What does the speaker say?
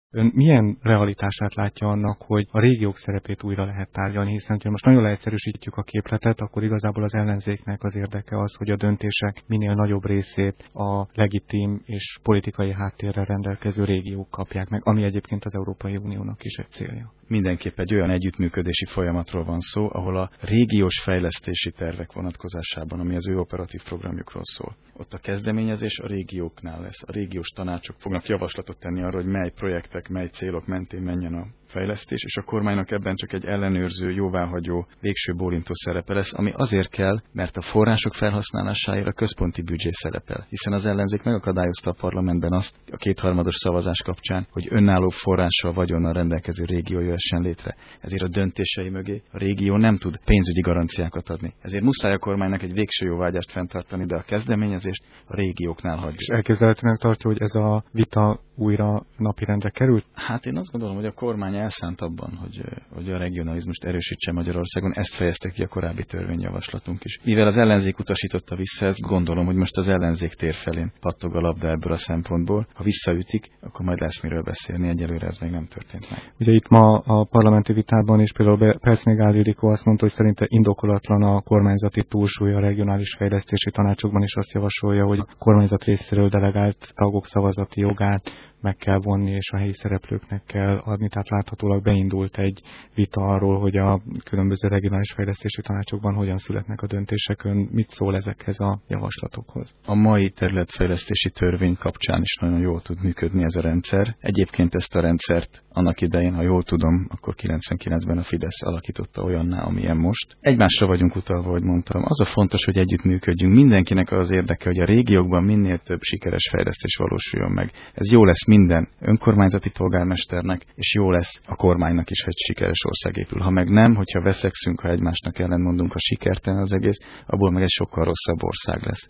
Ön milyen realitását látja annak, hogy a régiók szerepét újra lehet tárgyalni, hiszen ha most nagyon leegyszerűsítjük a képletet, akkor igazából az ellenzéknek az érdeke az, hogy a döntések minél nagyobb részét a legitim és politikai háttérrel rendelkező régiók kapják meg, ami egyébként az Európai Uniónak is egy célja. Mindenképp egy olyan együttműködési folyamatról van szó, ahol a régiós fejlesztési tervek vonatkozásában, ami az ő operatív programjukról szól. Ott a kezdeményezés a régióknál lesz. A régiós tanácsok fognak javaslatot tenni arra, hogy mely projektek, mely célok mentén menjen a fejlesztés, és a kormánynak ebben csak egy ellenőrző, jóváhagyó, végső bólintó szerepe lesz, ami azért kell, mert a források felhasználásáért a központi büdzsé szerepel. Hiszen az ellenzék megakadályozta a parlamentben azt a kétharmados szavazás kapcsán, hogy önálló forrással, vagyonnal rendelkező régió jöhessen létre. Ezért a döntései mögé a régió nem tud pénzügyi garanciákat adni. Ezért muszáj a kormánynak egy végső jóvágyást fenntartani, de a kezdeményezést a régióknál hagyja. És elképzelhetőnek tartja, hogy ez a vita újra napirendre került? Hát én azt gondolom, hogy a kormány elszánt abban, hogy a regionalizmust erősítse Magyarországon. Ezt fejezte ki a korábbi törvényjavaslatunk is. Mivel az ellenzék utasította vissza, ezt gondolom, hogy most az ellenzék tér felén pattog a labda ebből a szempontból. Ha visszaütik, akkor majd lesz miről beszélni. Egyelőre ez még nem történt meg. Ugye itt ma a parlamenti vitában is például Percnégál Ildikó azt mondta, hogy szerinte indokolatlan a kormányzati túlsúly a regionális fejlesztési tanácsokban, és azt javasolja, hogy a kormányzat részéről delegált tagok szavazati jogát meg kell vonni, és a helyi szereplőknek kell adni. Tehát láthatólag beindult egy vita arról, hogy a különböző regionális fejlesztési tanácsokban hogyan születnek a döntések. Ön mit szól ezekhez a javaslatokhoz? A mai területfejlesztési törvény kapcsán is nagyon jól tud működni ez a rendszer. Egyébként ezt a rendszert annak idején, ha jól tudom, akkor 99-ben a Fidesz alakította olyanná, amilyen most. Egymásra vagyunk utalva, hogy mondtam. Az a fontos, hogy együttműködjünk. Mindenkinek az érdeke, hogy a régiókban minél több sikeres fejlesztés valósuljon meg. Ez jó lesz minden önkormányzati polgármesternek, és jó lesz a kormánynak is, hogy sikeres ország épül. Ha meg nem, hogyha veszekszünk, ha egymásnak ellentmondunk, ha sikertelen az egész, abból meg egy sokkal rosszabb ország lesz.